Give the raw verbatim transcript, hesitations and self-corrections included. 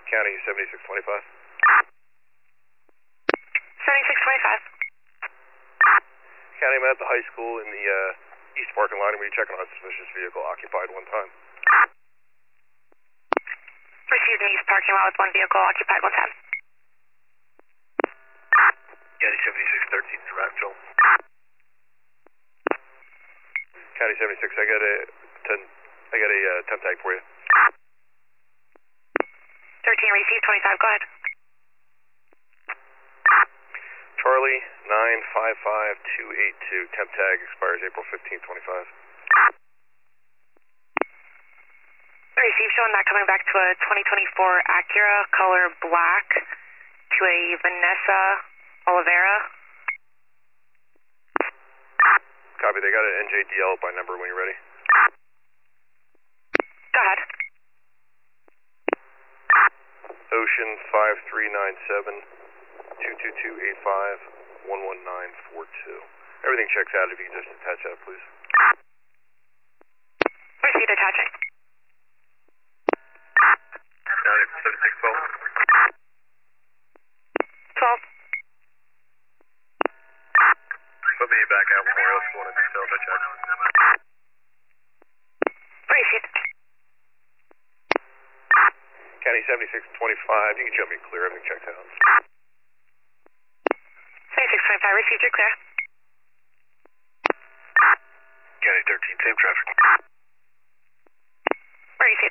County seventy-six twenty-five. seventy-six twenty-five. County, I'm at the high school in the uh, east parking lot. I'm going to be checking on a suspicious vehicle occupied one time. Received an east parking lot with one vehicle occupied one time. County seventy-six thirteen, Raptor. County seventy-six, I got a ten, I got a uh, temp tag for you. thirteen received, twenty-five, go ahead. Charlie nine five five two eight two, temp tag expires April fifteenth, twenty-five. Received, showing that coming back to a twenty twenty-four Acura, color black, to a Vanessa Oliveira. Copy, they got an N J D L by number when you're ready. Go ahead. Ocean five three nine seven two two two eight five one one nine four two. Everything checks out. If you can just attach that, please. Received, attaching. seventy-six twelve. twelve. Put me back out Memorial School and detail that check. Received. County seventy-six twenty-five, you can jump me clear, everything checked out. seventy-six twenty-five, received, you're clear. County thirteen, same traffic. Received.